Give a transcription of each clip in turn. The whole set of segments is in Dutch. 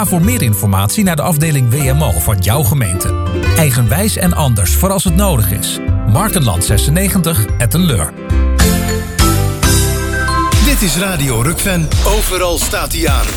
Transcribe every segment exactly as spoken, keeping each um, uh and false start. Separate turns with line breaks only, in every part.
Ga voor meer informatie naar de afdeling W M O van jouw gemeente. Eigenwijs en anders voor als het nodig is. Markenland zesennegentig, Etten-Leur.
Dit is Radio Rukven. Overal staat hij aan.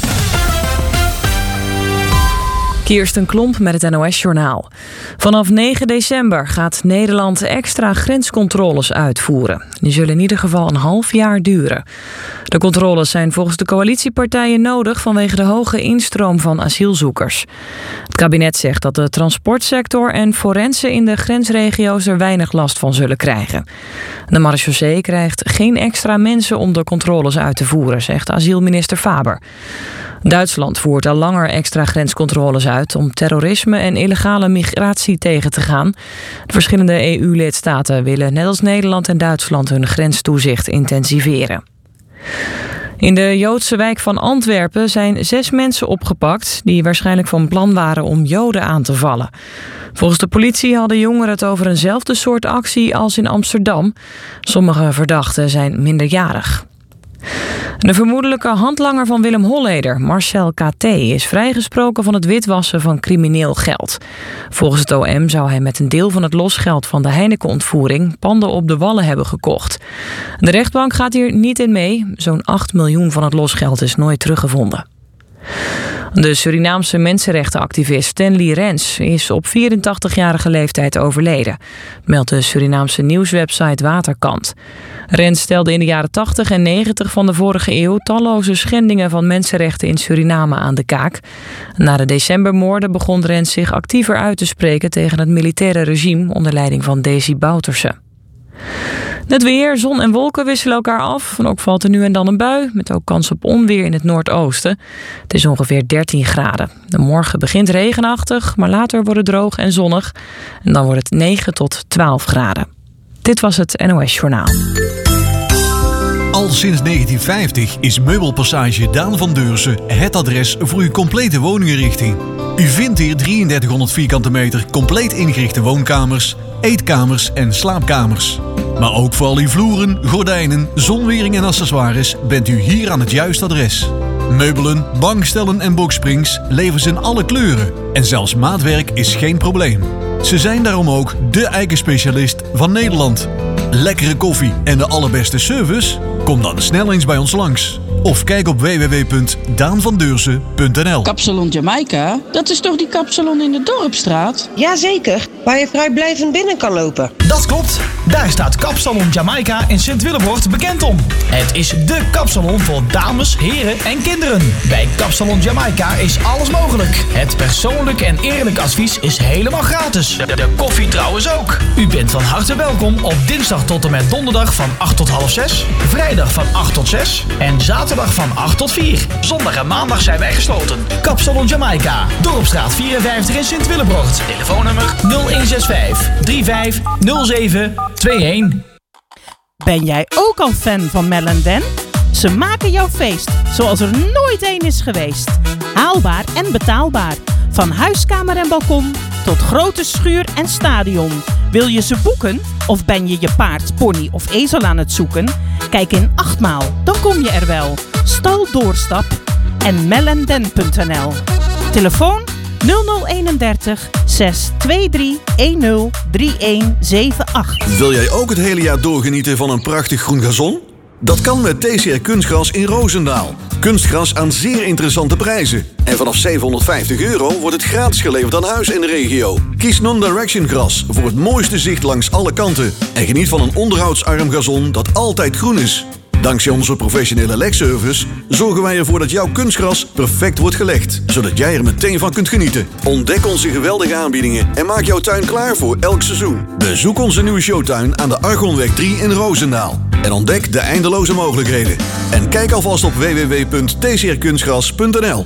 Kirsten Klomp met het N O S-journaal. Vanaf negen december gaat Nederland extra grenscontroles uitvoeren. Die zullen in ieder geval een half jaar duren. De controles zijn volgens de coalitiepartijen nodig vanwege de hoge instroom van asielzoekers. Het kabinet zegt dat de transportsector en forensen in de grensregio's er weinig last van zullen krijgen. De marechaussee krijgt geen extra mensen om de controles uit te voeren, zegt asielminister Faber. Duitsland voert al langer extra grenscontroles uit om terrorisme en illegale migratie tegen te gaan. De verschillende E U-lidstaten willen net als Nederland en Duitsland hun grenstoezicht intensiveren. In de Joodse wijk van Antwerpen zijn zes mensen opgepakt die waarschijnlijk van plan waren om Joden aan te vallen. Volgens de politie hadden jongeren het over eenzelfde soort actie als in Amsterdam. Sommige verdachten zijn minderjarig. De vermoedelijke handlanger van Willem Holleder, Marcel K T, is vrijgesproken van het witwassen van crimineel geld. Volgens het O M zou hij met een deel van het losgeld van de Heineken-ontvoering panden op de Wallen hebben gekocht. De rechtbank gaat hier niet in mee. Zo'n acht miljoen van het losgeld is nooit teruggevonden. De Surinaamse mensenrechtenactivist Stanley Rens is op vierentachtigjarige leeftijd overleden, meldt de Surinaamse nieuwswebsite Waterkant. Rens stelde in de jaren tachtig en negentig van de vorige eeuw talloze schendingen van mensenrechten in Suriname aan de kaak. Na de decembermoorden begon Rens zich actiever uit te spreken tegen het militaire regime onder leiding van Desi Bouterse. Het weer, zon en wolken wisselen elkaar af. En ook valt er nu en dan een bui, met ook kans op onweer in het noordoosten. Het is ongeveer dertien graden. De morgen begint regenachtig, maar later wordt het droog en zonnig. En dan wordt het negen tot twaalf graden. Dit was het N O S-journaal.
Al sinds negentien vijftig is Meubelpassage Daan van Deursen het adres voor uw complete woninginrichting. U vindt hier drieëndertighonderd vierkante meter compleet ingerichte woonkamers, eetkamers en slaapkamers. Maar ook voor al uw vloeren, gordijnen, zonwering en accessoires bent u hier aan het juiste adres. Meubelen, bankstellen en boxsprings leveren ze in alle kleuren. En zelfs maatwerk is geen probleem. Ze zijn daarom ook de eikenspecialist van Nederland. Lekkere koffie en de allerbeste service? Kom dan snel eens bij ons langs. Of kijk op w w w punt daan van deursen punt n l.
Kapsalon Jamaica, dat is toch die kapsalon in de Dorpsstraat?
Jazeker, waar je vrijblijvend binnen kan lopen.
Dat klopt, daar staat Kapsalon Jamaica in Sint-Willebroort bekend om. Het is dé kapsalon voor dames, heren en kinderen. Bij Kapsalon Jamaica is alles mogelijk. Het persoonlijk en eerlijk advies is helemaal gratis. De, de koffie trouwens ook. U bent van harte welkom op dinsdag tot en met donderdag van acht tot half zes, vrijdag van acht tot zes en zaterdag van acht tot vier. Zondag en maandag zijn wij gesloten. Kapsalon Jamaica, Dorpstraat vierenvijftig in Sint-Willebroort. Telefoonnummer nul een zes vijf drie vijf nul zeven twee een.
Ben jij ook al fan van Mel en Dan? Ze maken jouw feest zoals er nooit één is geweest. Haalbaar en betaalbaar. Van huiskamer en balkon tot grote schuur en stadion. Wil je ze boeken? Of ben je je paard, pony of ezel aan het zoeken? Kijk in Achtmaal, dan kom je er wel. Stal Doorstap en melenden punt n l. Telefoon nul nul eenendertig zes twee drie een nul drie een zeven acht.
Wil jij ook het hele jaar doorgenieten van een prachtig groen gazon? Dat kan met T C R Kunstgras in Roosendaal. Kunstgras aan zeer interessante prijzen. En vanaf zevenhonderdvijftig euro wordt het gratis geleverd aan huis in de regio. Kies Non-Direction Gras voor het mooiste zicht langs alle kanten. En geniet van een onderhoudsarm gazon dat altijd groen is. Dankzij onze professionele legservice zorgen wij ervoor dat jouw kunstgras perfect wordt gelegd. Zodat jij er meteen van kunt genieten. Ontdek onze geweldige aanbiedingen en maak jouw tuin klaar voor elk seizoen. Bezoek onze nieuwe showtuin aan de Argonweg drie in Roosendaal. En ontdek de eindeloze mogelijkheden. En kijk alvast op w w w punt t c r kunstgras punt n l.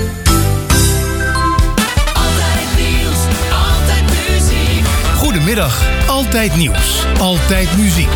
Goedemiddag, altijd nieuws, altijd muziek.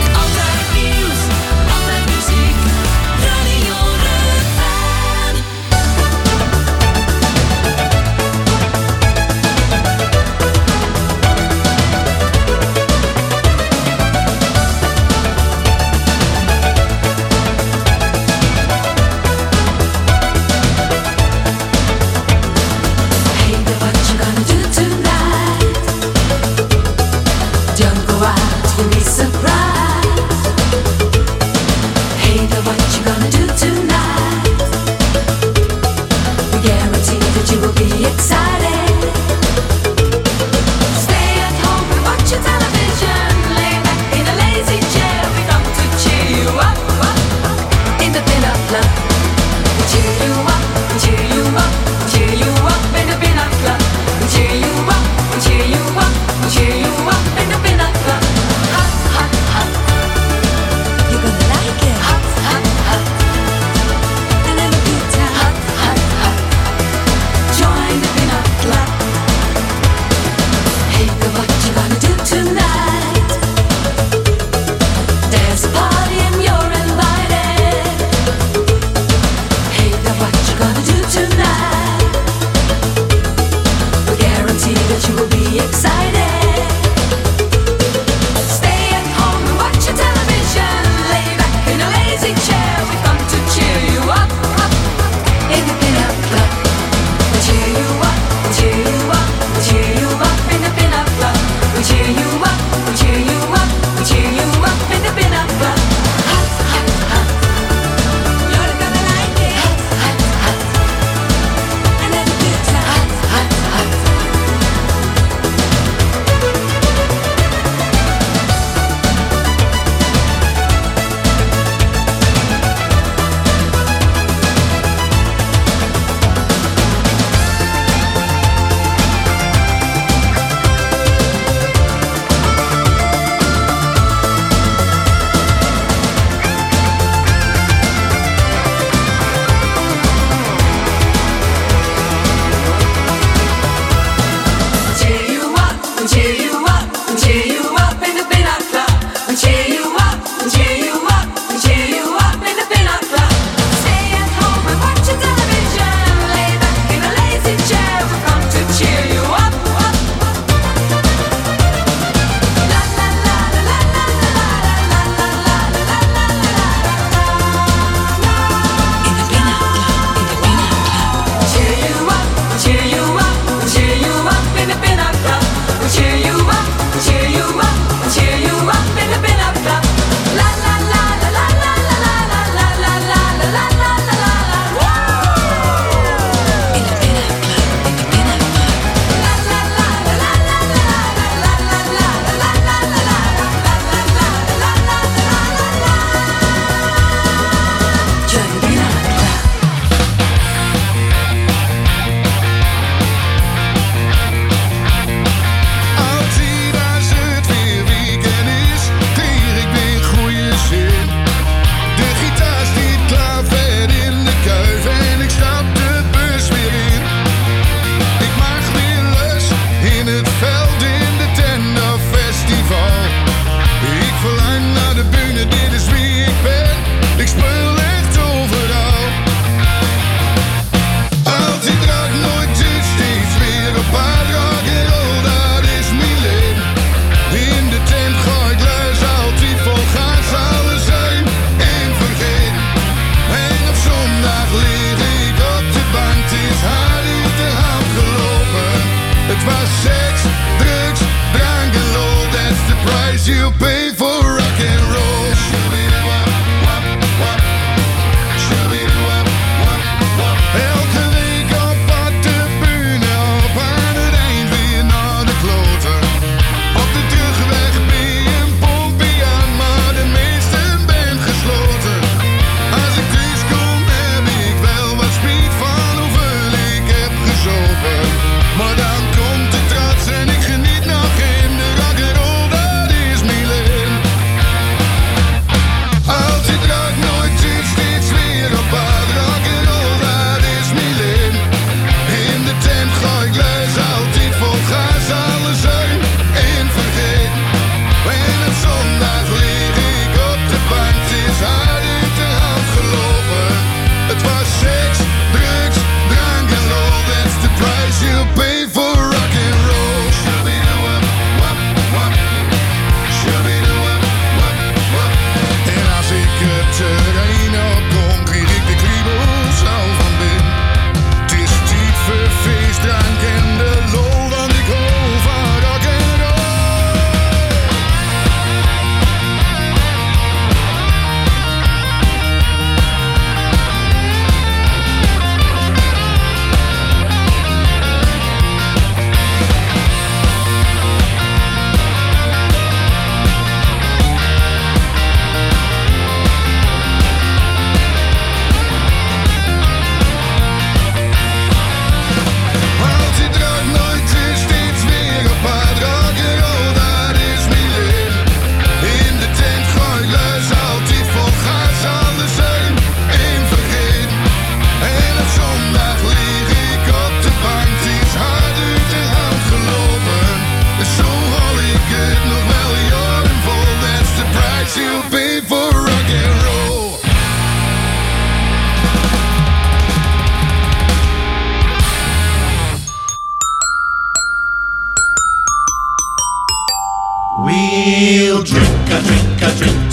excited. Stay at home and watch your television. Lay back in a lazy chair. We come to cheer you up, up, up in the pin-up club. We cheer you up, we cheer you up, we cheer you up in the pin-up club. We cheer you up, we cheer you up, we cheer you up in the pin-up club. Hot, hot, hot. You're gonna like it. Hot, hot, hot. And have a good time. Hot, hot, hot. Join the pin-up club.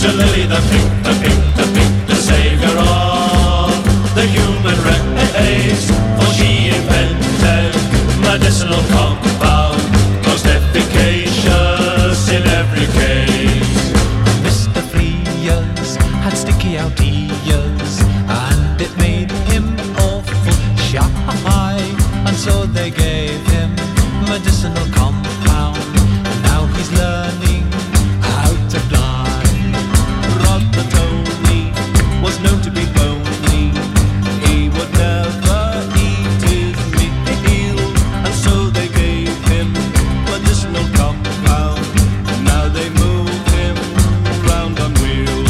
to Lily the pink, the pink, the pink, the savior of the human race. For she invented medicinal compound, most efficacious in every case.
Mister Frears had sticky out ears, and it made him awful shy, and so they gave him medicinal compound, and now he's learning how to fly. Brother Tony was known to be bony, he would never eat his meal, and so they gave him medicinal compound, and now they move him round on wheels.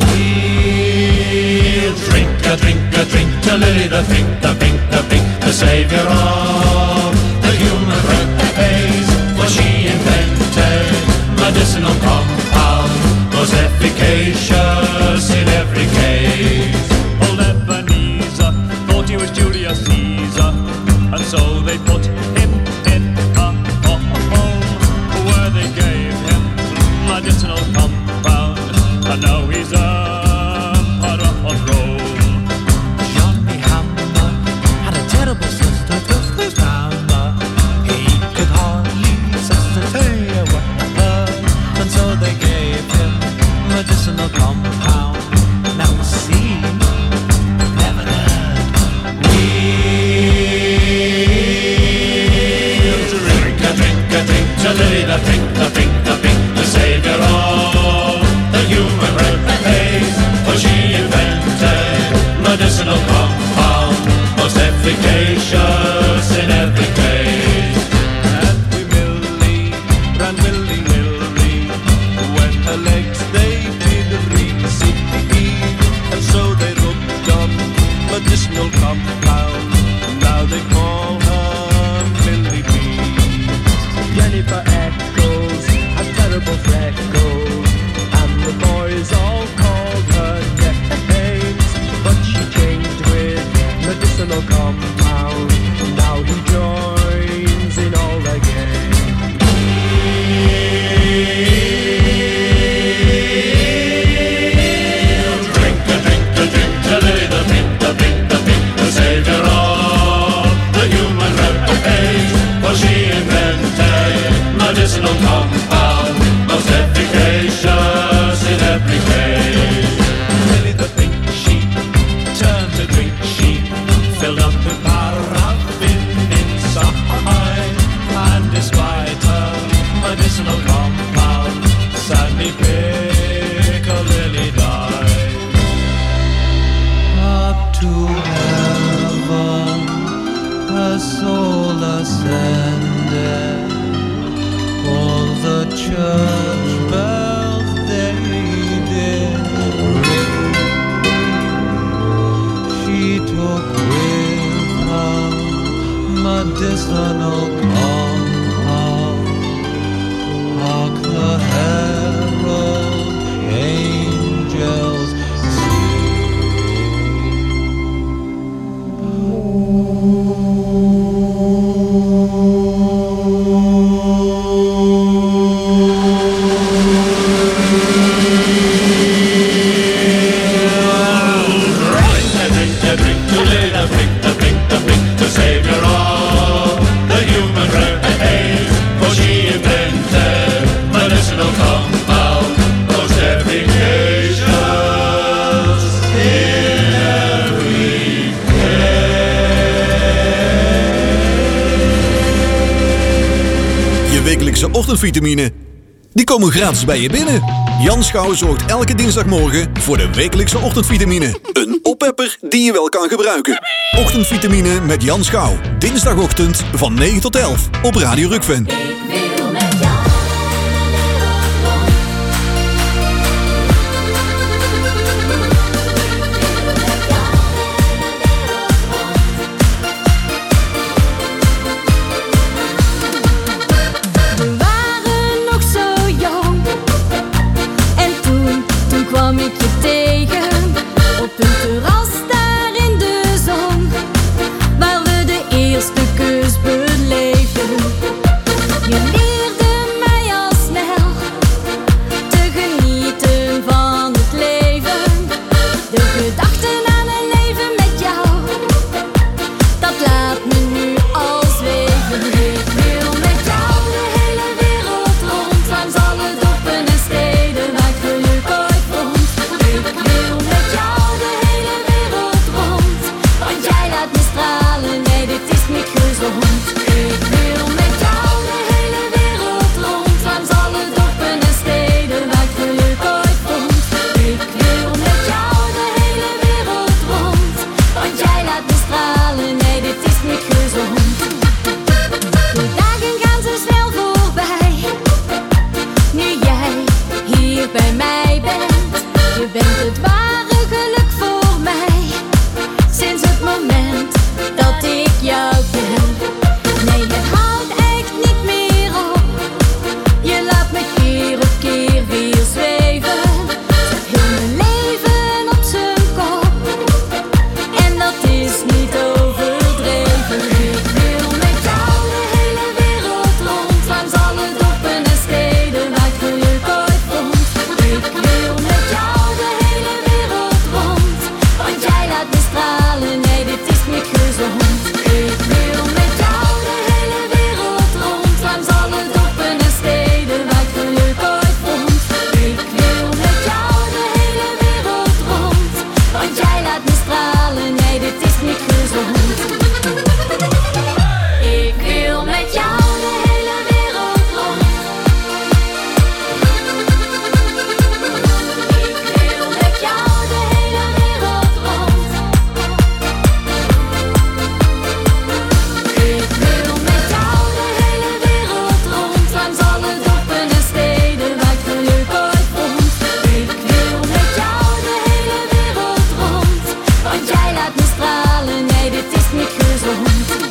We'll drink a drink a drink to Lily the pink, the pink, the pink, the savior of the human race. For she invented medicinal compound, most efficacious in every case.
Old Ebenezer thought he was Julius Caesar, and so they put him in a home where they gave him medicinal compound, and now he's emperor of Rome.
Johnny Hammer had a terrible sister with his hammer. He could hardly sustain a word, and so they gave him medicinal compound. Now see, never heard.
We'll drink a drink a drink to Lily the pink, the pink, the pink, the savior of the human race. For she invented medicinal compound, most efficacious in every case.
Happy Millie ran willy nilly when her legs they did recede, and so they rubbed on medicinal compound. Now they call her Millie B.
Jennifer Eccles had terrible freckles, and the boys all called her names, but she changed with medicinal compound. Now he joins in all again.
Drink a drink a drink to Lily the pink, the pink, the pink, the savior of the human race. For she invented medicinal compound, most efficacious in every case.
Lily the pink sheep turned to drink sheep, filled up with paraffin inside, and despite her medicinal compound, Sandy Piccadilly died. Up to heaven her soul ascended, all the church bells they did ring. She took with her medicinal compound. Hark the herald angels
ochtendvitamine, die komen gratis bij je binnen. Jan Schouw zorgt elke dinsdagmorgen voor de wekelijkse ochtendvitamine. Een oppepper die je wel kan gebruiken. Ochtendvitamine met Jan Schouw. Dinsdagochtend van negen tot elf op Radio Rukven.
You need hond. Ik wil met jou de hele wereld rond, langs alle dorpen en steden waar ik geluk ooit vond. Ik wil met jou de hele wereld rond, want jij laat me stralen, nee dit is niet gezond. De dagen gaan zo snel voorbij, nu jij hier bij mij bent. Je bent het ware geluk voor mij, sinds het moment dat ik jou ken. Nee, het houdt echt niet meer op, je laat me keer op keer weer zweven. Zet heel mijn leven op zijn kop, en dat is niet overdreven. Ik wil met jou de hele wereld rond, langs alle dorpen en steden waar ik geluk ooit vond. Ik wil met jou de hele wereld rond, want jij laat me stralen, nee dit is niet gezond. Ik wil met jou de hele wereld rond, langs alle dorpen en steden waar ik geluk ooit vond. Ik wil met jou de hele wereld rond, want jij laat me stralen, nee dit is niet gezond. Ik wil met jou de hele wereld rond. Ik wil met jou de hele wereld rond. Ik wil met jou de hele wereld rond, langs alle dorpen en steden waar ik geluk ooit vond. Ik wil met jou de hele wereld rond, want jij laat me stralen, nee dit is niet gezond.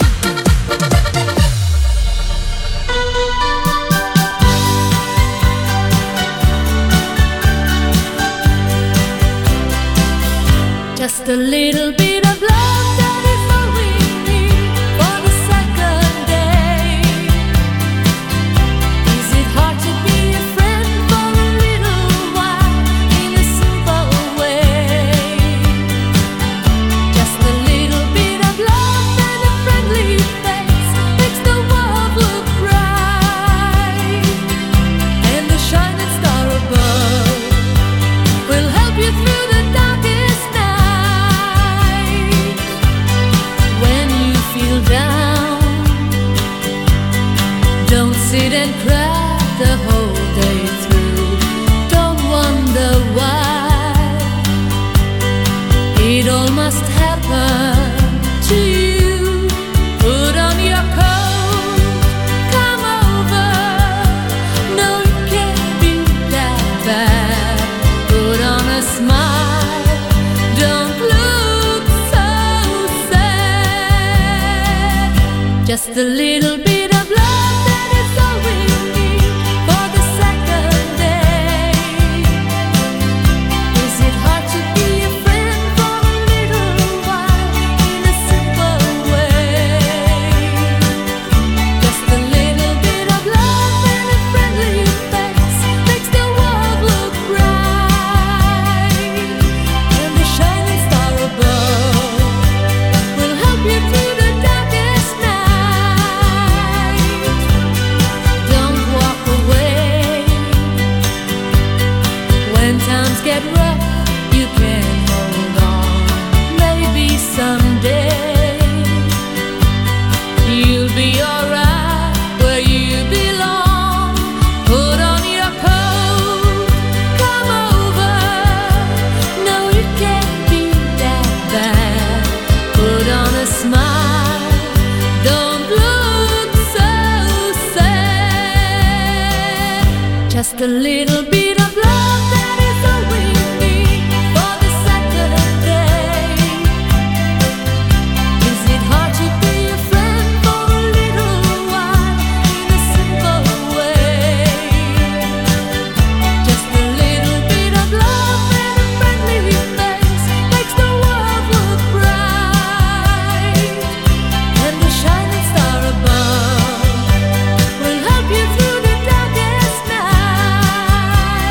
Just a little bit of love, that is all we need for the second day. Is it hard to be a friend for a little while in a simple way? Just a little bit of love and a friendly face makes the world look bright, and the shining star above will help you through the darkest night. When you feel down, don't sit and cry the whole day through. Don't wonder why it all must happen to you. Put on your coat, come over. No, it can't be that bad. Put on a smile, don't look so sad. Just a little bit of love, that is all we need for the second day. Is it hard to be a friend for a little while in a simple way? Just a little bit of love and a friendly face makes the world look bright, and the shining star above will help you through the darkest night. Don't walk away when times get rough. You can hold on, maybe someday you'll be alright where you belong. Put on your coat, come over. No, it can't be that bad. Put on a smile, don't look so sad. Just a little bit of love, that is all we need for the second day. Is it hard to be a friend for a little while in a simple way? Just a little bit of love and a friendly face makes the world look bright, and the shining star above will help you through the darkest night.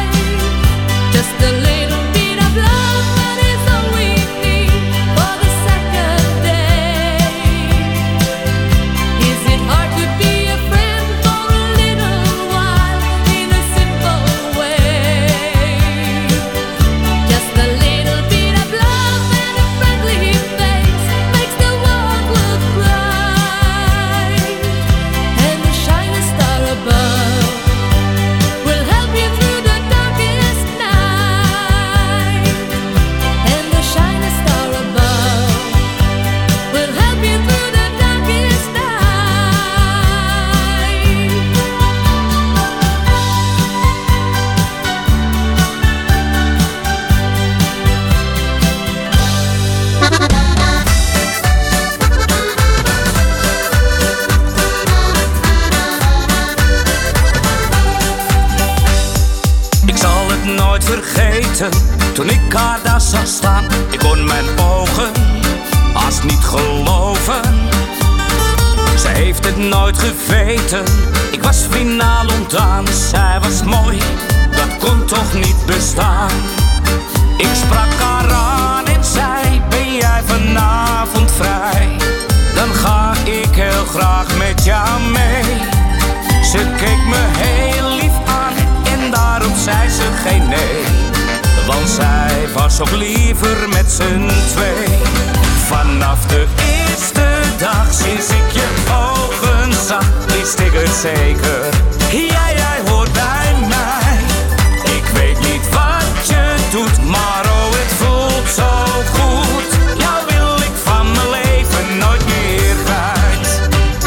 weten toen ik haar daar zag staan. Ik kon mijn ogen haast niet geloven. Zij heeft het nooit geweten, ik was finaal ontdaan. Zij was mooi, dat kon toch niet bestaan. Ik sprak haar aan en zei, ben jij vanavond vrij? Dan ga ik heel graag met jou mee. Ze keek me heel lief aan en daarop zei ze geen nee. Want zij was ook liever met z'n twee. Vanaf de eerste dag sinds ik je ogen zag, wist ik het zeker. Ja, jij hoort bij mij. Ik weet niet wat je doet, maar oh, het voelt zo goed. Jou wil ik van mijn leven nooit meer kwijt.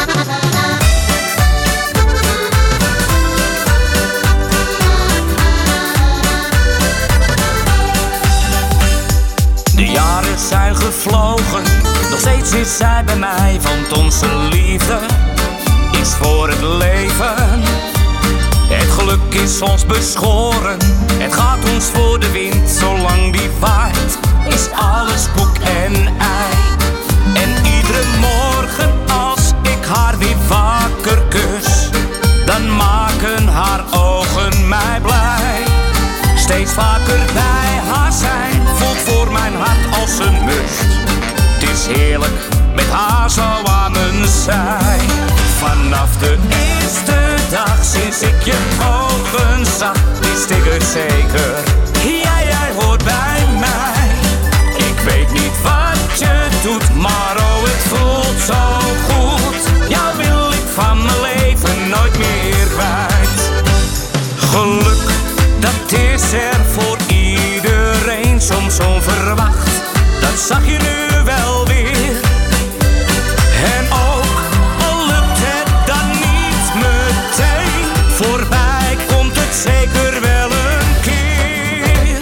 De jaren zijn gevlogen, nog steeds is zij bij mij. Want onze liefde is voor het leven. Het geluk is ons beschoren, het gaat ons voor de wind. Zolang die waait, is alles koek en ei. En iedere morgen als ik haar weer wakker kus, dan maken haar ogen mij blij. Steeds vaker bij haar zijn, voelt voor mijn hart als een must. Het is heerlijk met haar zo aan mijn zij. Vanaf de eerste dag sinds ik je ogen zag, wist ik het zeker. Ja, jij hoort bij mij. Ik weet niet wat je doet, maar oh, het voelt zo goed. Jou wil ik van mijn leven nooit meer kwijt. Geluk, dat is er voor iedereen soms onverwacht. Dat zag je nu wel weer. En ook al lukt het dan niet meteen, voorbij komt het zeker wel een keer.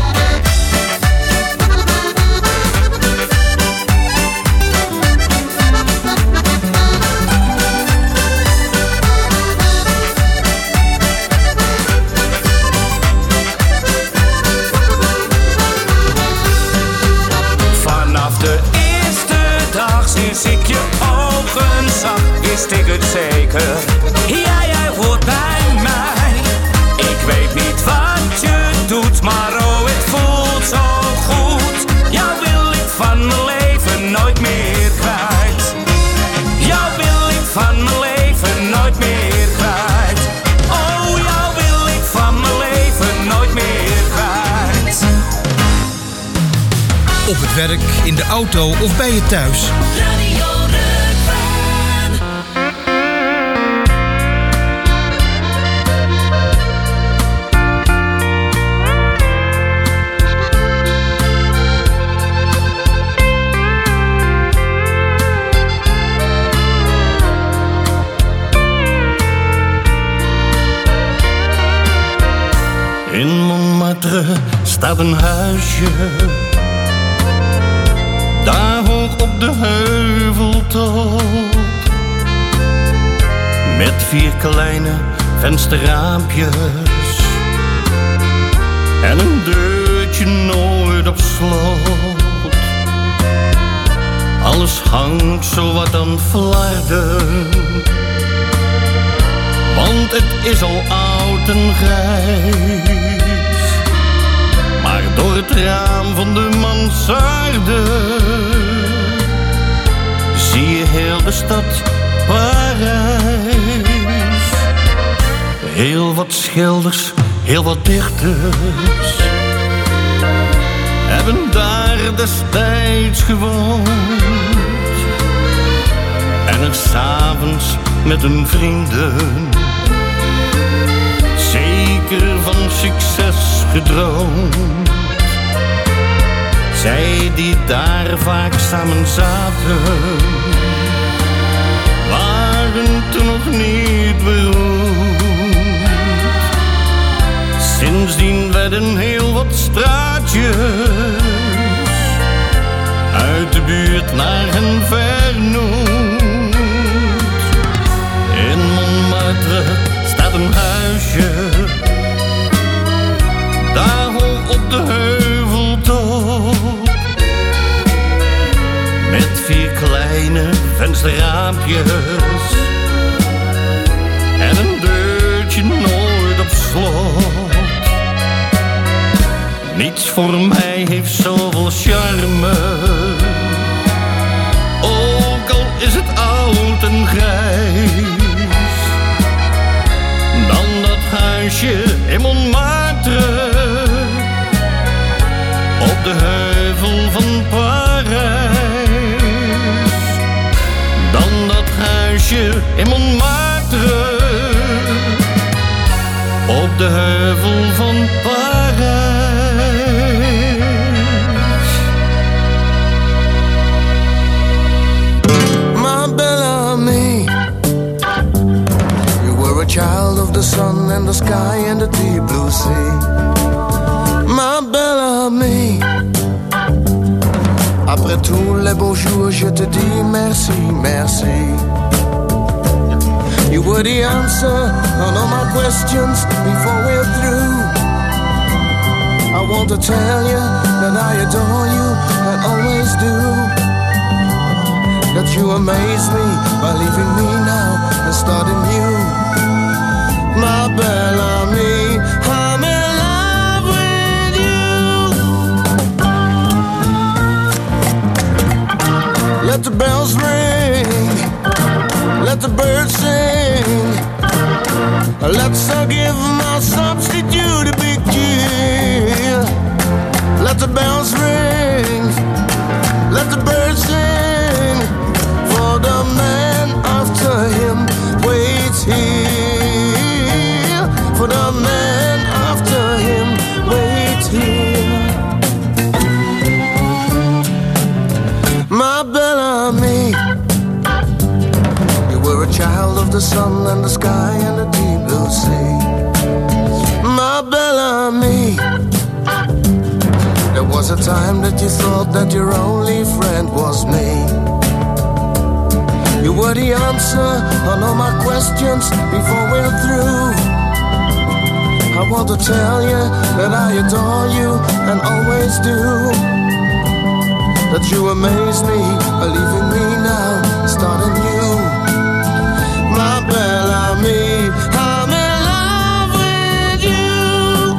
Vanaf de eerste dag sinds ik je ogen zag, wist ik het zeker. Ja, jij hoort bij mij. Ik weet niet wat je doet, maar oh, het voelt zo goed. Jou wil ik van mijn leven nooit meer kwijt. Jou wil ik van mijn leven nooit meer kwijt. Oh, jou wil ik van mijn leven nooit meer kwijt.
Op het werk, in de auto of bij je thuis.
Radio Rukven.
In Montmartre staat een huisje, daar hoog op de heuveltop. Met vier kleine vensterraampjes en een deurtje nooit op slot. Alles hangt zo wat aan flarden, want het is al oud en grijs. Maar door het raam van de mansarde zie je heel de stad Parijs. Heel wat schilders, heel wat dichters hebben daar destijds gewoond. En er 's avonds met hun vrienden zeker van succes gedroomd. Zij die daar vaak samen zaten, waren toen nog niet beroemd. Sindsdien werden heel wat straatjes uit de buurt naar hen vernoemd. In Montmartre staat een huisje, daar hoog op de raampjes en een deurtje nooit op slot. Niets voor mij heeft zoveel charme, ook al is het oud en grijs, dan dat huisje in Montmartre op de heuvel van Parijs. Dan dat huisje in Montmartre op de heuvel van Parijs.
My Bellamy, you were a child of the sun and the sky and the deep blue sea. My Bellamy, après tous les beaux jours, je te dis merci, merci. You were the answer on all my questions before we're through. I want to tell you that I adore you and always do. That you amaze me by leaving me now and starting new. My Bellamy, I'm in love with you. Let the bells ring, let the birds sing. Let's all give my substitute a big cheer. Let the bells ring, let the birds sing. For the man after him waits here. For the man after him waits here. My Bellamy, you were a child of the sun and the sky and the deep blue sea. My Bellamy, there was a time that you thought that your only friend was me. You were the answer on all my questions before we're through. I want to tell you that I adore you and always do. That you amaze me by leaving me now, starting new. My Bellamy, I'm in love with you.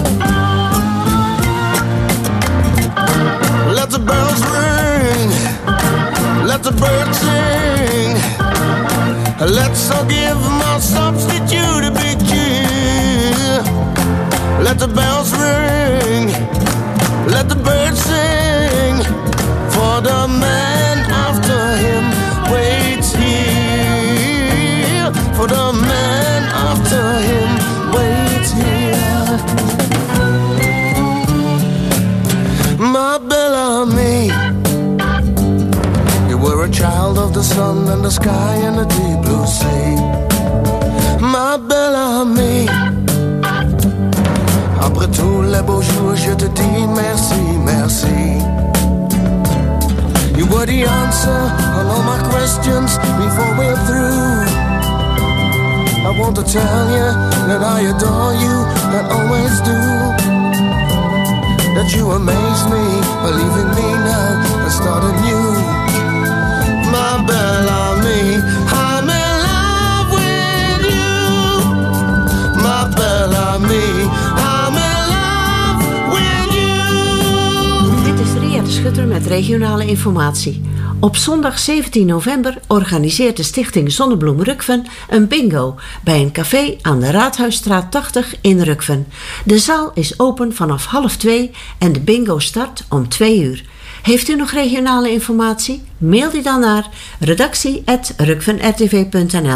Let the bells ring, let the birds sing. Let's all give my substitute a big cheer. Let the bells ring, let the birds sing. For the man after him waits here. For the man after him waits here. My Bellamy, you were a child of the sun and the sky and the deep blue sea. My Bellamy, après tous les beaux jours, je te dis merci, merci. You were the answer on all my questions before we're through. I want to tell you that I adore you and always do. That you amaze me by leaving me now and starting new. My Bellamy, I'm in love with you. My Bellamy, I'm in love with you.
Dit is Ria de Schutter met regionale informatie. Op zondag zeventien november organiseert de stichting Zonnebloem Rukven een bingo bij een café aan de Raadhuisstraat tachtig in Rukven. De zaal is open vanaf half twee en de bingo start om twee uur. Heeft u nog regionale informatie? Mail die dan naar redactie apenstaartje rukven r t v punt n l.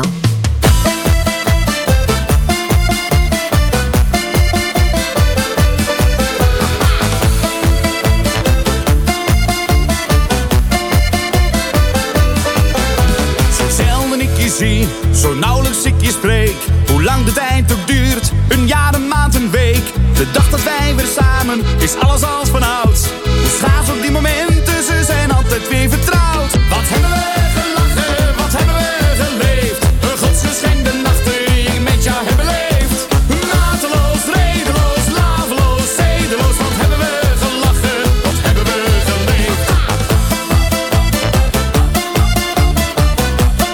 Zie, zo nauwelijks ik je spreek. Hoe lang de tijd ook duurt, een jaar, een maand, een week. De dag dat wij weer samen, is alles als vanouds. Hoe schaars ook die momenten, ze zijn altijd weer vertrouwd. Wat hebben we gelachen, wat hebben we geleefd. Een godsgeschenk de nachten die ik met jou heb beleefd. Mateloos, redeloos, laveloos, zedeloos. Wat hebben we gelachen, wat hebben we geleefd.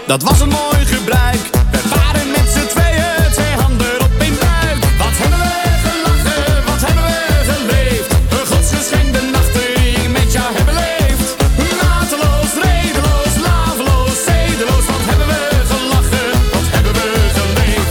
dat was een mooi gebruik. We waren met z'n tweeën, twee handen op één buik. Wat hebben we gelachen, wat hebben we geleefd. Een godsgeschenke nachten die ik met jou heb beleefd. Mateloos, redeloos, laveloos, zedeloos. Wat hebben we gelachen, wat hebben we geleefd.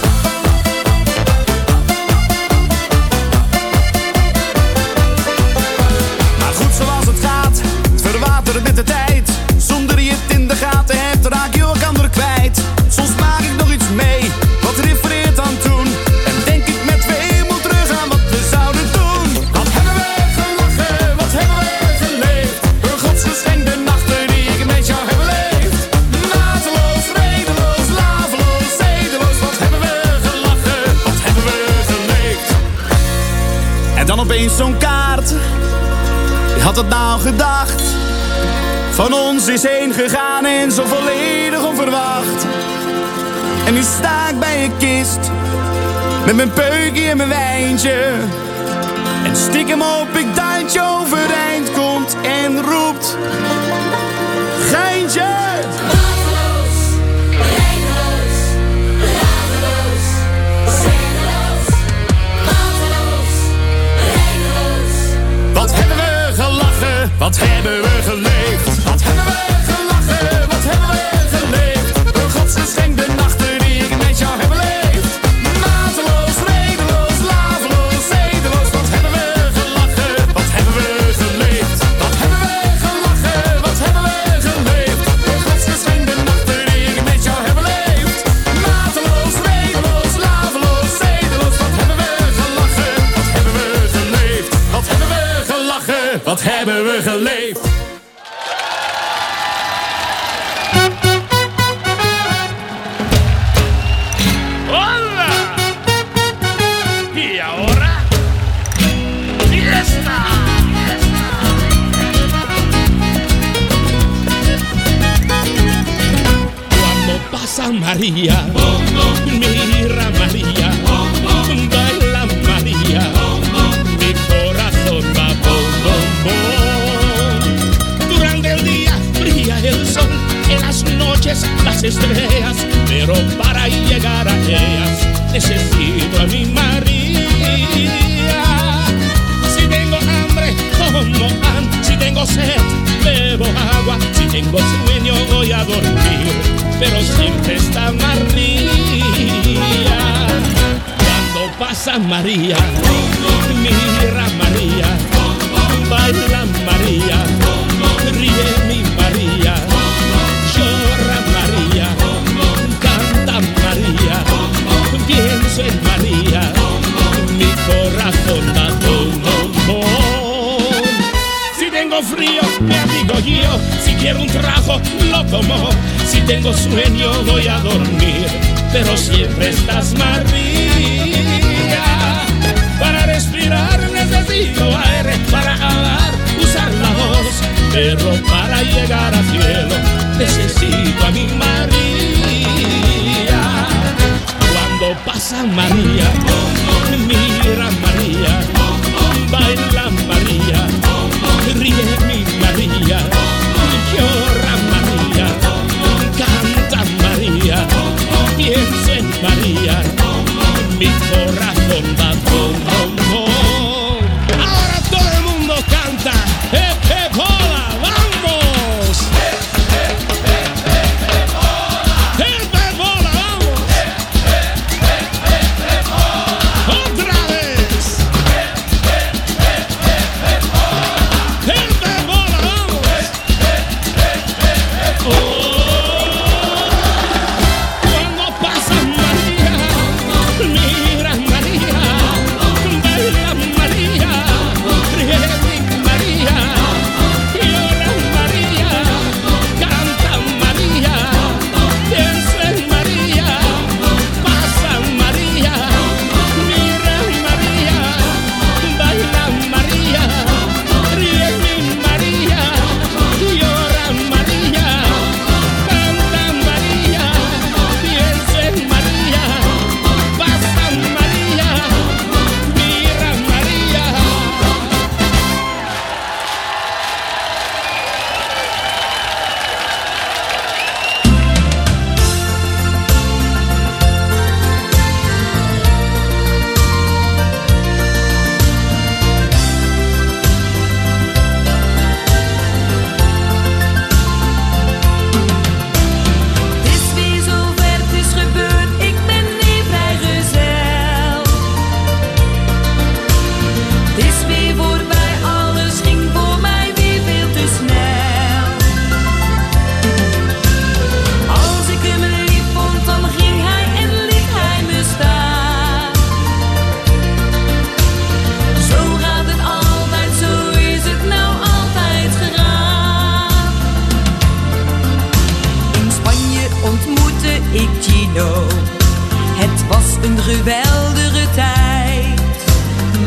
Maar goed zoals het gaat, het verwatert met de tijd. Zonder je het in de gaten hebt, raak je elkaar kwijt. Soms maak ik nog iets mee, wat refereert aan toen. En denk ik met weemoed terug aan wat we zouden doen. Wat hebben we gelachen, wat hebben we geleefd. Een godsgeschenke nachten die ik met jou heb beleefd. Mateloos, redeloos, laveloos, zedeloos. Wat hebben we gelachen, wat hebben we geleefd. En dan opeens zo'n kaart. Wie had het nou gedacht? Van ons is heen gegaan en zo volledig onverwacht. En nu sta ik bij je kist, met mijn peukje en mijn wijntje. En stiekem hoop ik dat je overeind komt en roept: Geintje!
Mateloos, redeloos, laveloos, zedeloos. Mateloos, redeloos.
Wat hebben we gelachen, wat hebben we geleefd. Wat hebben we gelachen, wat hebben we geleefd. Een godsgeschenke nachten die ik met jou heb beleefd. Mateloos, redeloos, laveloos, zedeloos. Wat hebben we gelachen, wat hebben we geleefd. Wat hebben we gelachen, wat hebben we geleefd. Een godsgeschenke nachten die ik met jou heb beleefd. Mateloos, redeloos, laveloos, zedeloos. Wat hebben we gelachen, wat hebben we geleefd. Wat hebben we gelachen, wat hebben we geleefd.
Hola. Y ahora, fiesta.
Cuando pasa María, mira María, baila María, mi corazón va bom, bom, bom. Durante el día brilla el sol, en las noches las estrellas, pero para llegar a ellas necesito a mi María. Si tengo hambre, como pan, si tengo sed, bebo agua, si tengo sueño voy a dormir, pero siempre está María. Cuando pasa María, mira María, baila María, ríe mi María, llora María, canta María, pienso en María, mi corazón da bom, bom, bom. Si tengo frío, me abrigo yo, si quiero un trago, lo tomo, si tengo sueño voy a dormir, pero siempre estás María. Para respirar necesito aire, para hablar usar la voz, pero para llegar al cielo necesito a mi María. Cuando pasa María, mira María, baila María, ríe mi María, llora María, canta María, piensa en María, mi corazón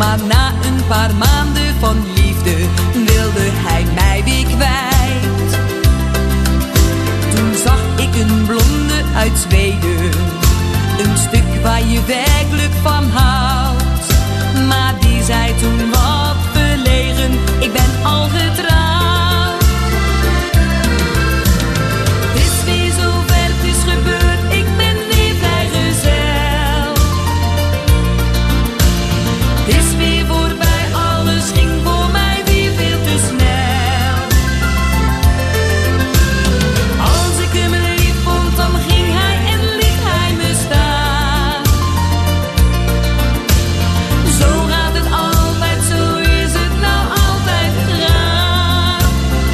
Maar na een paar maanden van liefde wilde hij mij weer kwijt. Toen zag ik een blonde uit Zweden, een stuk waar je werkelijk van houdt. Maar die zei toen wat verlegen, ik ben al getrouwd. Het is weer zover, het is gebeurd, ik ben weer vrijgezel. Het is weer voorbij, alles ging voor mij weer veel te snel. Als ik hem lief vond, dan ging hij en liet hij me staan. Zo gaat het altijd, zo is het nou altijd gegaan.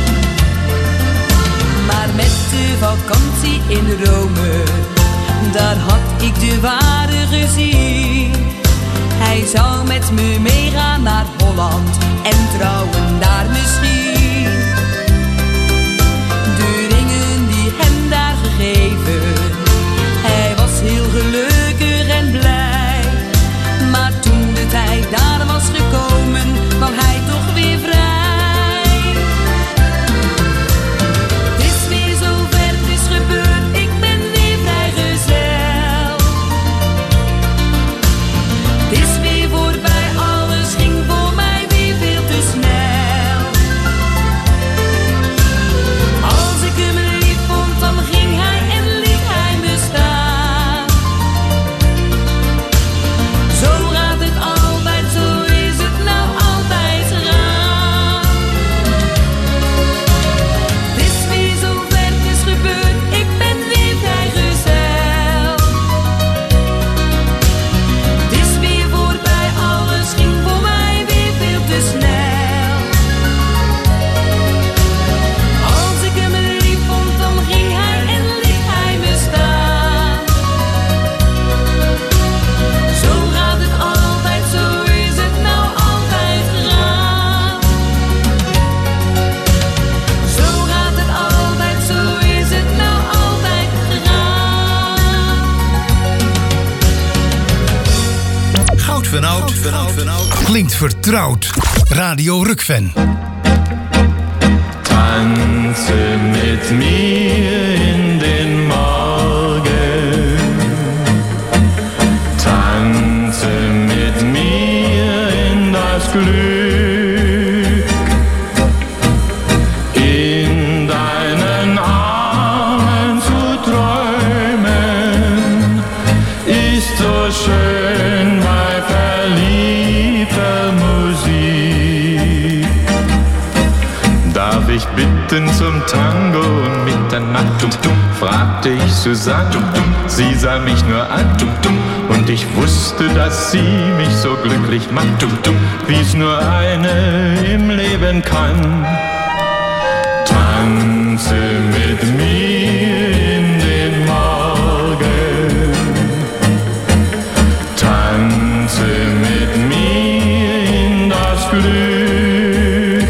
Maar met de vakantie in Rome, daar had ik de ware gezien. Hij zou met me meegaan naar Holland en trouwen daar misschien. De ringen die hem daar gegeven, hij was heel gelukkig en blij. Maar toen de tijd daar was gekomen, kwam hij toch weer vrij. Het is weer zover, het is gebeurd, ik ben weer vrijgezel. Het is weer voorbij, alles ging voor mij weer veel te snel. Als ik hem lief vond, dan ging hij en liet hij me staan. Zo gaat het altijd, zo is het nou altijd gegaan. Het is weer zover, het is gebeurd, ik ben weer vrijgezel. Het is weer voorbij, alles ging voor mij weer veel te snel. Als ik hem lief vond, dan ging hij en liet hij me staan. Zo gaat het altijd, zo is het nou altijd gegaan. Zo gaat het altijd, zo is het nou altijd gegaan.
Goud van oud, klinkt vertrouwd. Radio Rukven.
Tanze mit mir in den Morgen. Tanze mit mir in das Glück. In deinen Armen zu träumen ist so schön bei verliebter Musik. Darf ich bitten zum Tango um Mitternacht? Fragte ich Susanne, sie sah mich nur an. Und ich wusste, dass sie mich so glücklich macht, wie es nur eine im Leben kann. Tanze mit mir in den Morgen. Tanze mit mir in das Glück.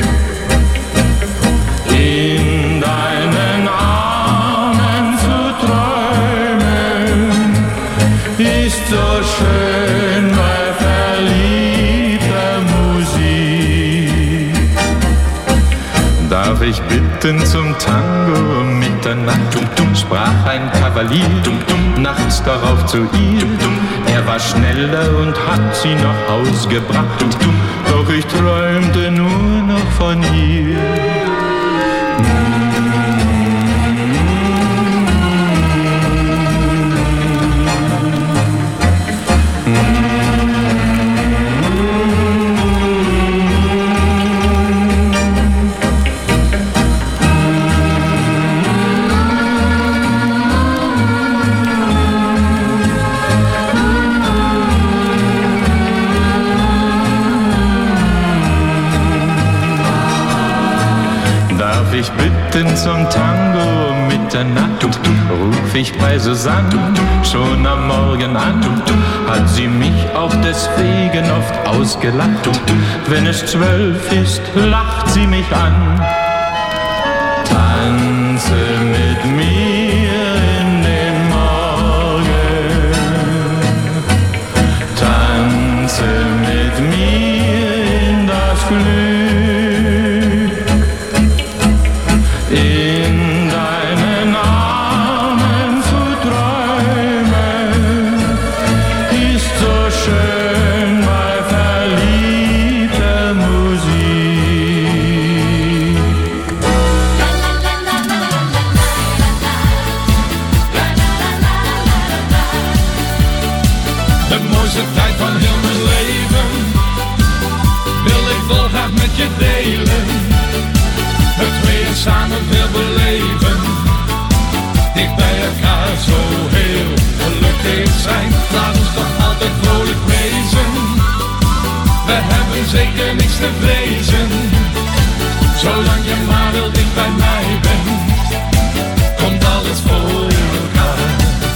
In deinen Armen zu träumen ist so schön bei verliebter Musik. Darf ich bitten zum Tango um Mitternacht? Sprach ein Kavalier nachts darauf zu ihr. Er war schneller und hat sie nach Haus gebracht. Doch ich träumte nur noch von ihr. Ich bitten zum Tango um Mitternacht, ruf ich bei Susanne schon am Morgen an. Hat sie mich auch deswegen oft ausgelacht. Wenn es zwölf ist, lacht sie mich an. Tanze mit mir in den Morgen. Tanze mit mir. Glück. In deinen Armen zu träumen ist so schön bei verliebter Musik.
De mooiste tijd van heel mijn leven wil ik dolgraag met je delen. We tweeën samen veel beleven, dicht bij elkaar zo heel gelukkig zijn. Laat ons toch altijd vrolijk wezen, we hebben zeker niks te vrezen. Zolang je maar wel dicht bij mij bent, komt alles voor elkaar.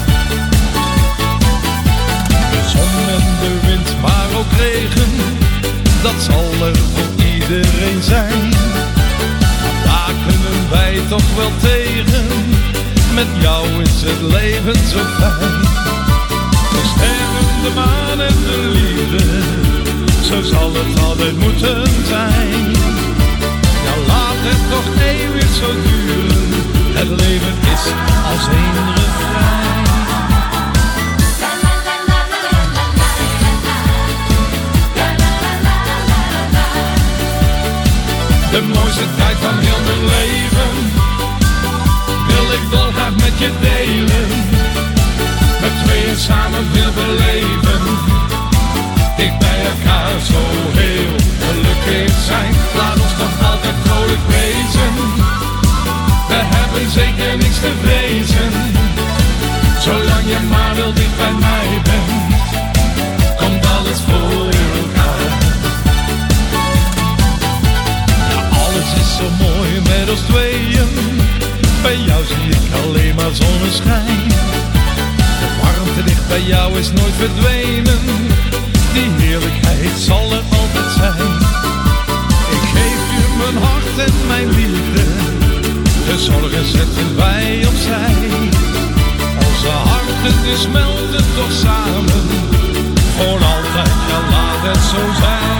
De zon en de wind, maar ook regen, dat zal er voor iedereen zijn. Daar kunnen wij toch wel tegen, met jou is het leven zo fijn. De sterren, de maan en de liefde, zo zal het altijd moeten zijn. Ja, laat het toch eeuwig zo duren, het leven is als één refrein. De mooiste tijd van heel mijn leven wil ik dolgraag met je delen. Met tweeën samen veel beleven, dicht bij elkaar zo heel gelukkig zijn. Laat ons toch altijd vrolijk wezen, we hebben zeker niks te vrezen. Zolang je maar wel dicht bij mij bent, komt alles voor elkaar. Alles is zo mooi met ons tweeën, bij jou zie ik alleen maar zonneschijn. De warmte dicht bij jou is nooit verdwenen, die heerlijkheid zal er altijd zijn. Ik geef je mijn hart en mijn liefde, de zorgen zetten wij opzij. Onze harten die smelten toch samen, voor altijd, ja laat het zo zijn.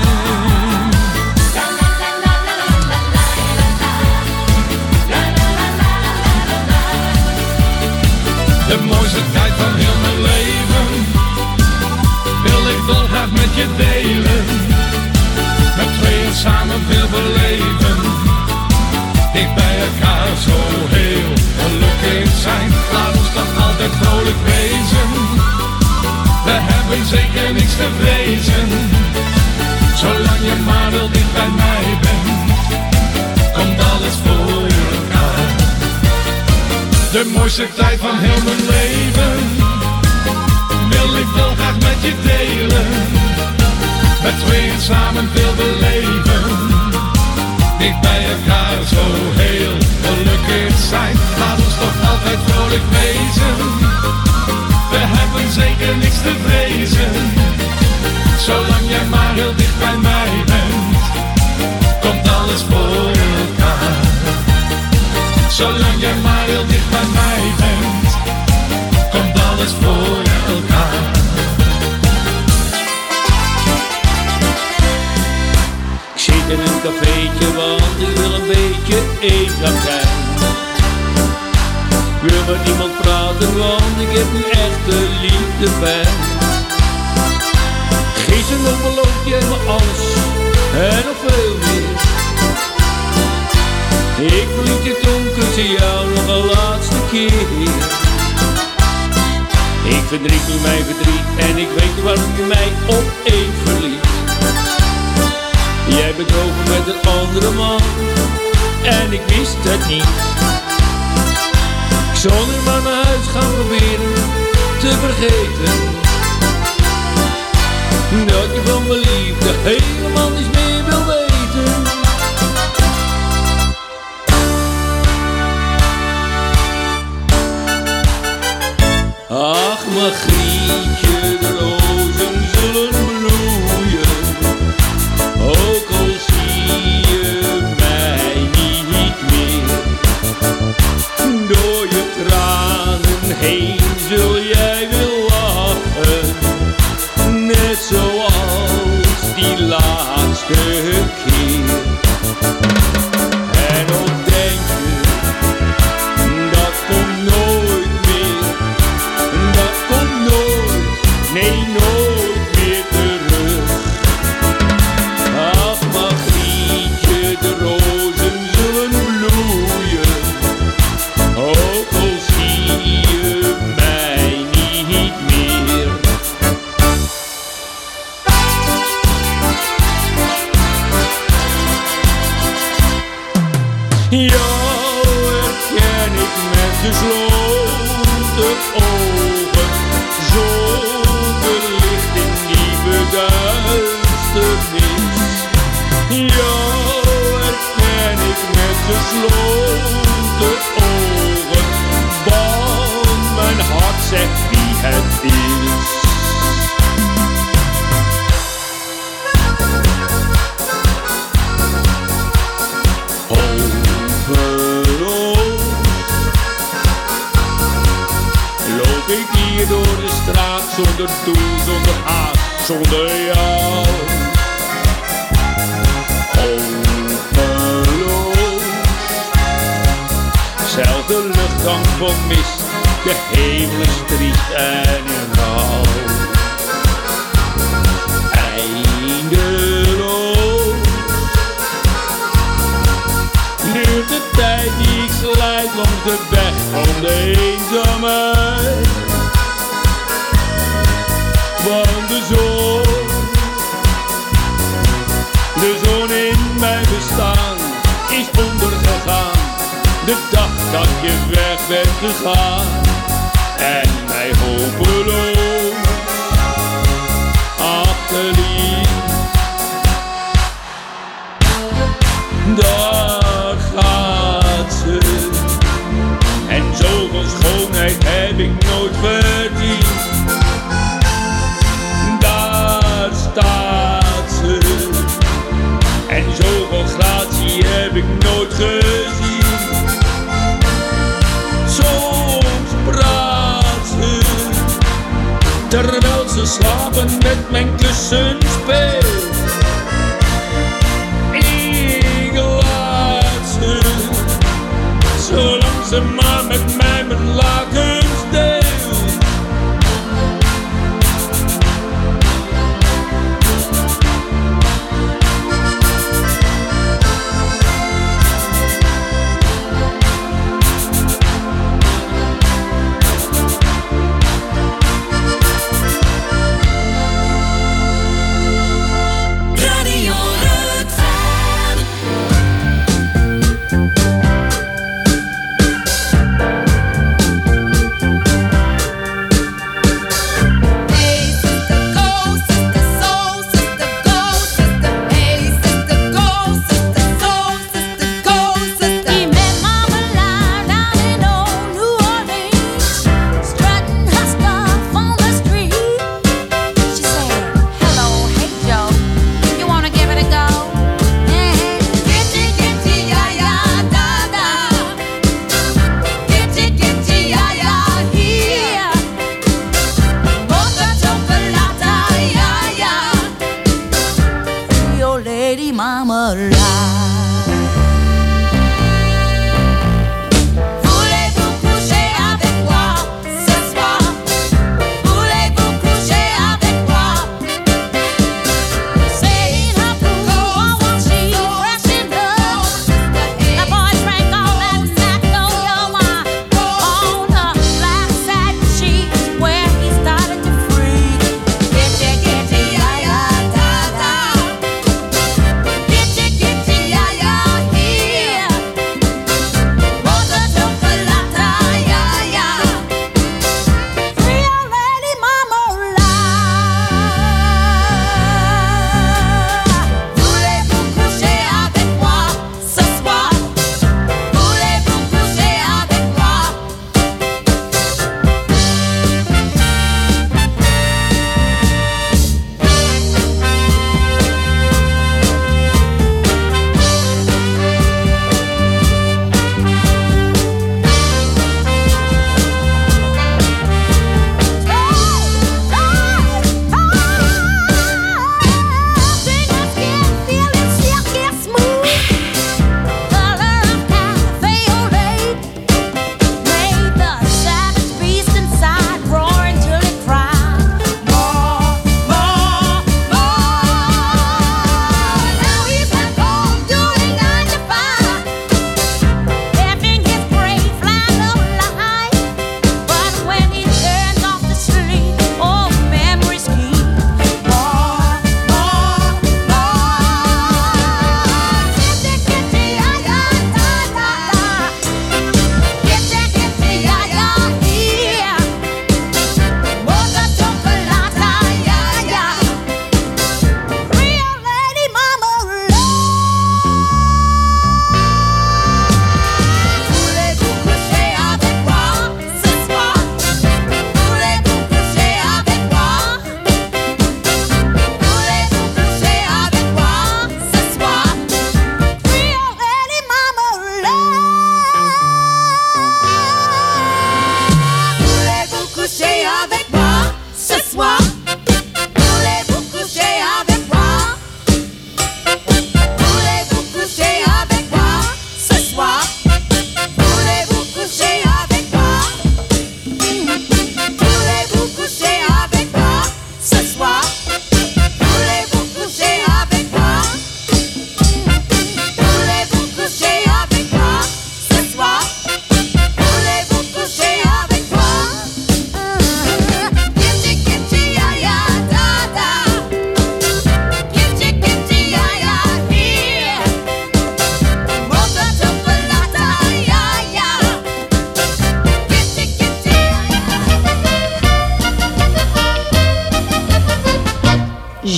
De mooiste tijd van heel mijn leven wil ik dolgraag met je delen. Met tweeën samen veel beleven, dicht bij elkaar zo heel gelukkig zijn. Laat ons toch altijd vrolijk wezen, we hebben zeker niks te vrezen. Zolang je maar wel dicht bij mij bent, komt alles voor elkaar. De mooiste tijd van heel mijn leven wil ik dolgraag met je delen. Met tweeën samen veel beleven, dicht bij elkaar zo heel gelukkig zijn. Laat ons toch altijd vrolijk wezen, we hebben zeker niks te vrezen. Zolang jij maar heel dicht bij mij bent, komt alles voor elkaar. Zolang jij maar heel dicht bij mij bent, komt alles voor elkaar.
Ik zit in een cafeetje, want ik wil een beetje eenzaam zijn. Ik wil met niemand praten, want ik heb nu echt de liefde pijn. Gisteren nog beloofd jij me alles en nog veel meer. Ik verliet je toen, kuste jou nog een laatste keer. Ik verdriet nu mijn verdriet en ik weet waarom je mij opeens verliet. Jij bedroog me met een andere man en ik wist het niet. Ik zal nu maar naar huis gaan proberen te vergeten dat je van mijn liefde helemaal niets meer wil weten. Ach, Margrietje, de rozen zullen bloeien, ook al zie je mij niet meer. Door je tranen heen zul jij weer lachen, net zoals die laag.
Jou herken ik met gesloten ogen, zonder licht in die beduisternis. Jou herken ik met gesloten ogen, want mijn hart zegt wie het is. Loop ik hier door de straat zonder doel, zonder haast, zonder jou. Hopeloos, zelfde luchtgang van mist, de hemel is triest en in rouw. Eindeloos duurt de tijd die ik slijt langs de weg van de eenzaamheid. Want de zon, de zon in mijn bestaan is ondergegaan. De dag dat je weg bent gegaan en mij hopeloos achterliet. Daar gaat ze, en zoveel schoonheid heb ik nooit verdiend. Daar staat ze, en zoveel gratie heb ik nooit gezien. Soms praat ze, terwijl ze slapen met mijn kussen speelt. Ik laat ze, zolang ze maar met mij mijn lakens deelt.
Yeah.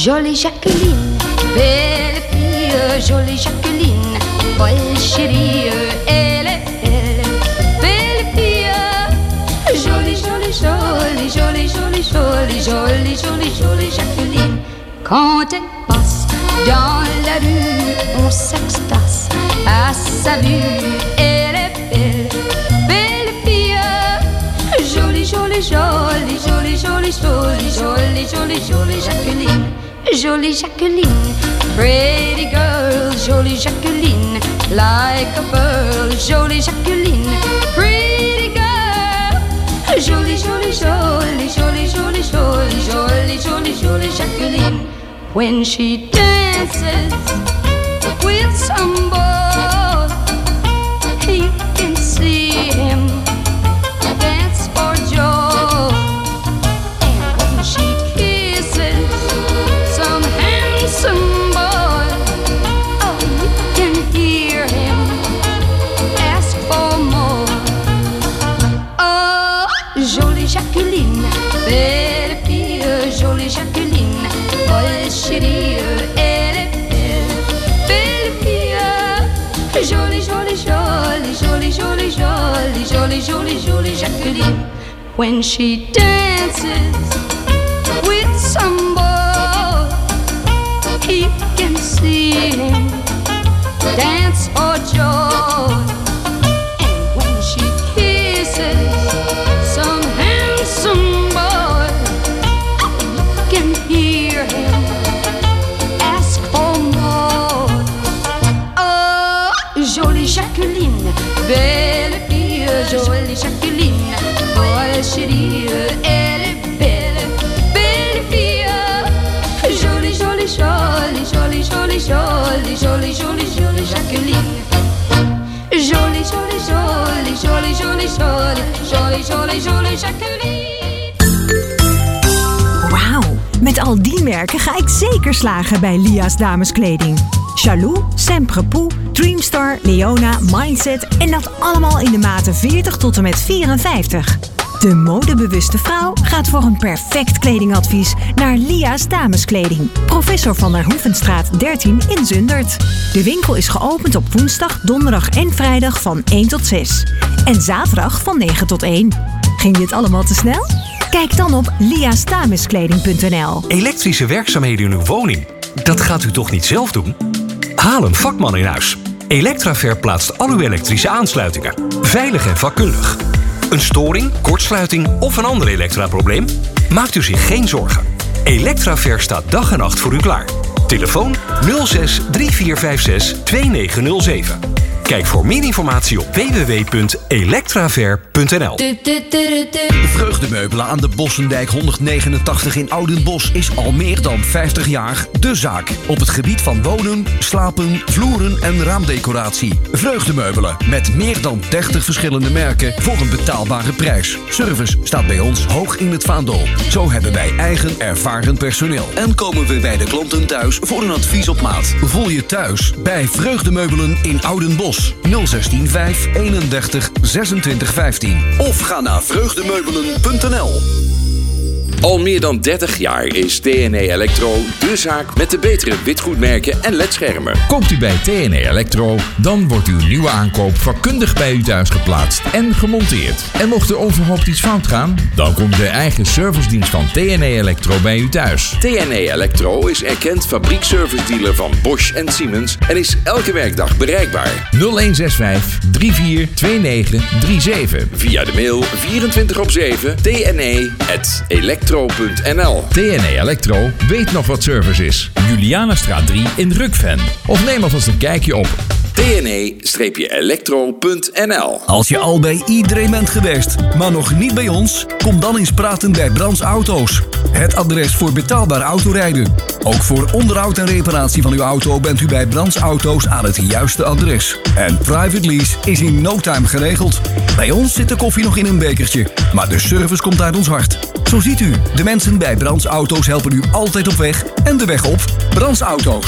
jolie Jacqueline, belle fille, jolie Jacqueline, folle chérie, elle est belle, belle fille, jolie, jolie, jolie, jolie, jolie, jolie, jolie, jolie, jolie Jacqueline. Quand elle passe dans la rue, on s'extase à sa vue, elle est belle, belle fille, jolie, jolie, jolie, jolie, jolie, jolie, jolie, jolie, jolie Jacqueline, jolie Jacqueline, pretty girl, jolie Jacqueline, like a pearl, jolie Jacqueline, pretty girl, jolie, jolie, jolie, jolie, jolie, jolie, jolie, jolie, jolie Jacqueline. When she dances with some boy, you can see him dance for joy. And when she kisses some handsome boy, oh, you can hear him ask for more. Oh, jolie Jacqueline, belle fille, jolie Jacqueline, folle chérie, elle est belle, belle fille, jolie, jolie, jolie, jolie, jolie, jolie, jolie, jolie, jolie Jacqueline. When she dances with some boy, he can see him dance for joy. And when she kisses some handsome boy, you can hear him ask for more. Oh, jolie Jacqueline, belle fille, jolie Jacqueline, folle chérie, elle est belle, belle fille, jolie, jolie, jolie, jolie, jolie, jolie, jolie, jolie, jolie Jacqueline, jolie, jolie, jolie, jolie, jolie, jolie, jolie, jolie, jolie Jacqueline.
Wauw, met al die merken ga ik zeker slagen bij Lia's dameskleding. Jaloux, Sempre Pou, Dreamstar, Leona, Mindset en dat allemaal in de maten veertig tot en met vierenvijftig. De modebewuste vrouw gaat voor een perfect kledingadvies naar Lia's dameskleding. Professor van der Hoevenstraat dertien in Zundert. De winkel is geopend op woensdag, donderdag en vrijdag van één tot zes. En zaterdag van negen tot één. Ging dit allemaal te snel? Kijk dan op lia's dameskleding punt n l.
Elektrische werkzaamheden in uw woning? Dat gaat u toch niet zelf doen? Haal een vakman in huis. Electraver plaatst al uw elektrische aansluitingen. Veilig en vakkundig. Een storing, kortsluiting of een ander elektraprobleem? Maakt u zich geen zorgen. Electraver staat dag en nacht voor u klaar. Telefoon nul zes drie vier vijf zes twee negen nul zeven. Kijk voor meer informatie op w w w punt electraver punt n l.
Vreugdemeubelen aan de Bossendijk honderdnegenentachtig in Oudenbosch is al meer dan vijftig jaar de zaak. Op het gebied van wonen, slapen, vloeren en raamdecoratie. Vreugdemeubelen met meer dan dertig verschillende merken voor een betaalbare prijs. Service staat bij ons hoog in het vaandel. Zo hebben wij eigen ervaren personeel. En komen we bij de klanten thuis voor een advies op maat. Voel je thuis bij Vreugdemeubelen in Oudenbosch. nul zestien vijf eenendertig zesentwintig vijftien. Of ga naar vreugdemeubelen punt n l.
Al meer dan dertig jaar is T N E Electro de zaak met de betere witgoedmerken en ledschermen.
Koopt u bij T N E Electro, dan wordt uw nieuwe aankoop vakkundig bij u thuis geplaatst en gemonteerd. En mocht er onverhoopt iets fout gaan, dan komt de eigen servicedienst van T N E Electro bij u thuis.
T N E Electro is erkend fabriekservice dealer van Bosch en Siemens en is elke werkdag bereikbaar.
nul een zes vijf drie vier twee negen drie zeven.
Via de mail vierentwintig op zeven t n e punt electro punt n l.
T N E Electro weet nog wat service is. Julianastraat drie in Rukven. Of neem alvast een kijkje op
T N E electro punt n l.
Als je al bij iedereen bent geweest, maar nog niet bij ons, kom dan eens praten bij Brands Auto's. Het adres voor betaalbaar autorijden. Ook voor onderhoud en reparatie van uw auto bent u bij Brands Auto's aan het juiste adres. En private lease is in no time geregeld. Bij ons zit de koffie nog in een bekertje, maar de service komt uit ons hart. Zo ziet u, de mensen bij Brands Auto's helpen u altijd op weg en de weg op. Brands Auto's,